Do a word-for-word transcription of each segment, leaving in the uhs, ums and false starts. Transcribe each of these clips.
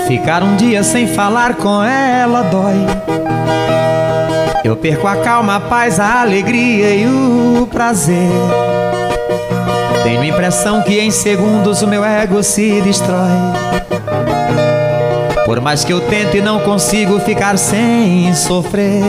Ficar um dia sem falar com ela dói. Eu perco a calma, a paz, a alegria e o prazer. Tenho a impressão que em segundos o meu ego se destrói. Por mais que eu tente, não consigo ficar sem sofrer.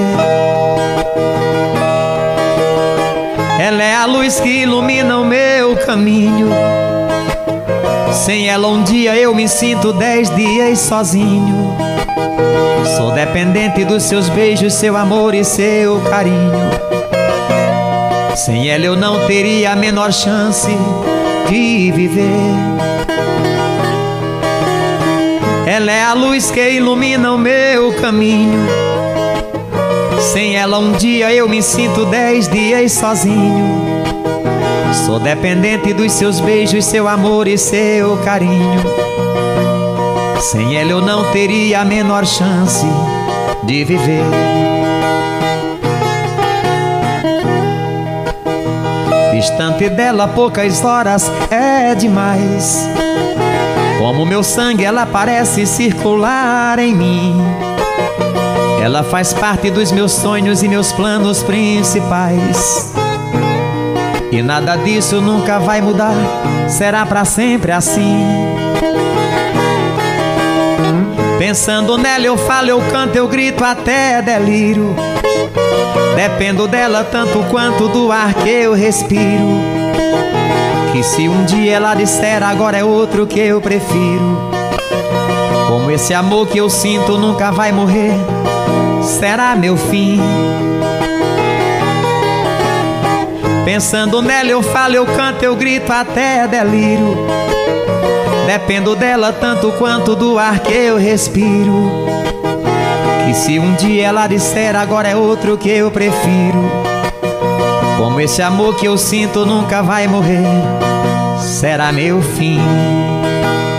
Ela é a luz que ilumina o meu caminho. Sem ela um dia eu me sinto dez dias sozinho. Sou dependente dos seus beijos, seu amor e seu carinho. Sem ela eu não teria a menor chance de viver. Ela é a luz que ilumina o meu caminho. Sem ela um dia eu me sinto dez dias sozinho. Sou dependente dos seus beijos, seu amor e seu carinho. Sem ela eu não teria a menor chance de viver. Distante dela poucas horas é demais. Como meu sangue ela parece circular em mim. Ela faz parte dos meus sonhos e meus planos principais. E nada disso nunca vai mudar, será pra sempre assim. Pensando nela eu falo, eu canto, eu grito até delírio. Dependo dela tanto quanto do ar que eu respiro. Que se um dia ela disser agora é outro que eu prefiro. Como esse amor que eu sinto nunca vai morrer, será meu fim. Pensando nela eu falo, eu canto, eu grito até delírio. Dependo dela tanto quanto do ar que eu respiro. Que se um dia ela disser agora é outro que eu prefiro. Como esse amor que eu sinto nunca vai morrer, será meu fim.